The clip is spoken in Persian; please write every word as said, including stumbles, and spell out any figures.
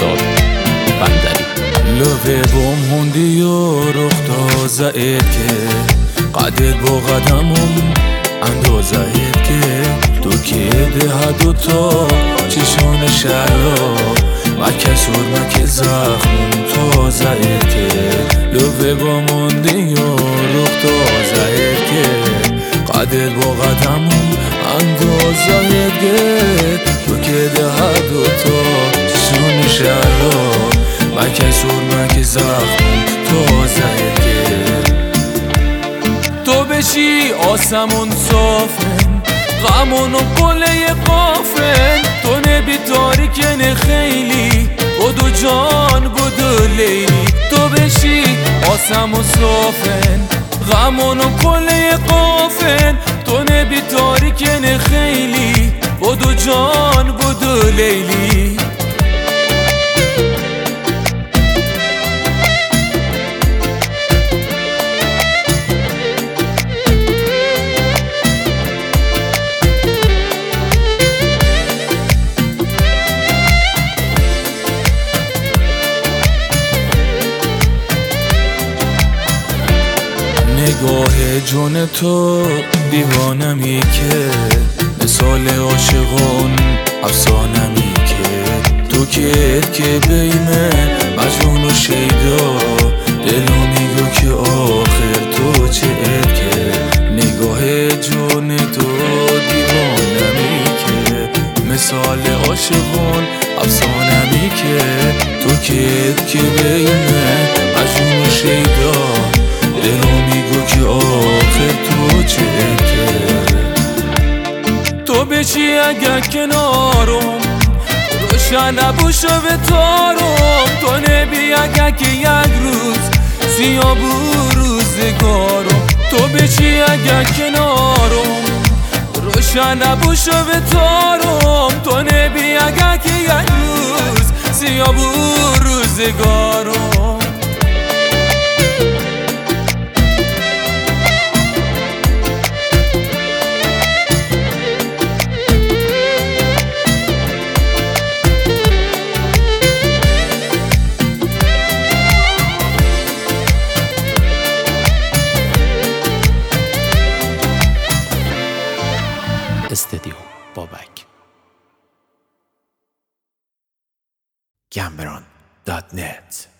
فرزاد بندری. لوه بوم هوندی و رخ تازه که قدر با قدمم اندازه که تو که ده دوتا چشون شلا مکه سور مکه زخم تازه که لوه بوم هوندی و رخ تازه که قدر با قدمم اندازه که تو که ده دوتا چشون شلا مکه سور مکه زخم تازه که تو بشی آسمون صافن غمون و قله قافن تو نبی تاریکن خیلی بودو جان بودو لیلی تو بشی آسمون صافن غمون و قله قافن تو نبی تاریکن خیلی بودو جان بودو لیلی. نگاه جون تو دیوانمی که مثال عاشقون افسانمی که تو که که بیمه مجنون و شیدا دلو میگو که آخر تو چه که نگاه جون تو دیوانمی که مثال عاشقون افسانمی که تو که که بیمه مجنون و شیدا دلو میگو که آخر تو چه که تو بچی اگه کنارم روشن نبوشو به تارم تو نبی اگه که یک روز سیاه بو روزگارم تو بچی اگه کنارم روشن نبوشو به تارم تو نبی اگه که یک روز سیاه بو روزگارم. استودیو بابک گمبران دات نت